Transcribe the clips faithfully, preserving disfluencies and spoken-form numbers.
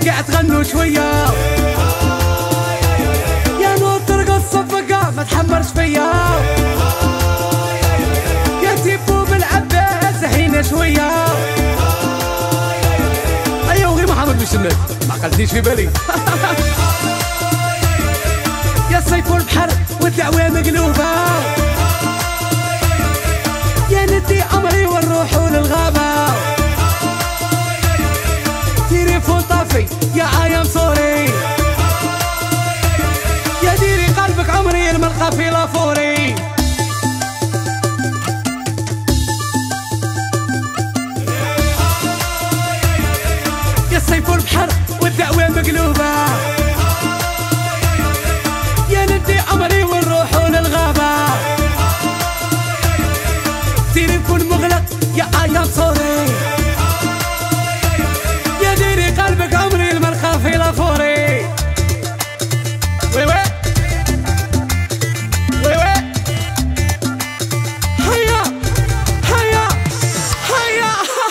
قاعد تغنوا شوية يا نور ترقص صفقة ما تحمرش فيا يا تيبو بالعباس زهينا شوية ايوا غير محمد بالشمال ما عقلتنيش في بالي يا الصيف والبحر والدعوة مقلوبة يا ندي عمري ونروحو للغابة تليفون طافي يا عايم صوري يا ديري قلبك عمري الملقى في لافوري يا الصيف والبحر والدعوة مقلوبة يا ندي عمري ونروحو للغابة تليفون مغلق يا عايم صوري يا ديري قلبك عمري الملقى في لافوري وي وي وي وي هيا هيا هيا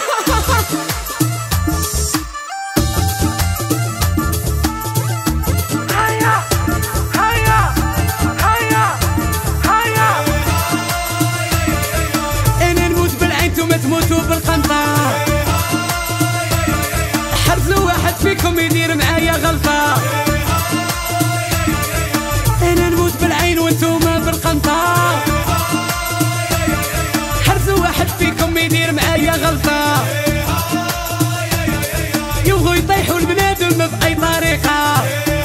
هيا هيا هيا هيا انا نموت بالعين نتوما تموتوا بالقنطة حرف لو واحد فيكم يدير معايا غلطة انا نموت بالعين وانتوما بالقنطة حرف لو واحد فيكم يدير معايا غلطة يبغوا يطيحوا البنادم بأي طريقة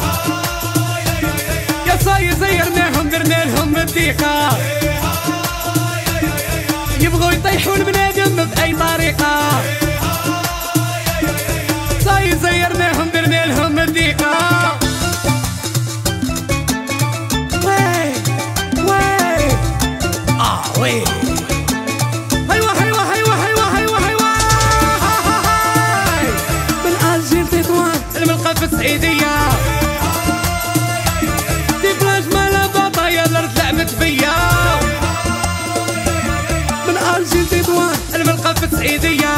يا صاير زيرناهم درنا لهم الضيقة يبغوا يطيحوا البنادم بأي طريقة صاير زيرناهم درنا لهم الضيقة وي وي اه وي هيوا هيوا هيوا هيوا هيوا هيوا من الجيل تطوان الملقى في السعيدية دي بلاج مالا بطايا الارض لعبت فيا من الجيل تطوان الملقى في السعيدية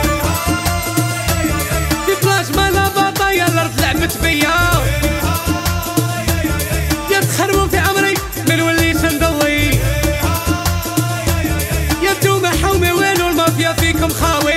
دي بلاج مالا بطايا الارض لعبت فيا يا تخربوا في عمري ما نوليش نضوي يا نتوما حومي وين والمافيا فيكم خاوي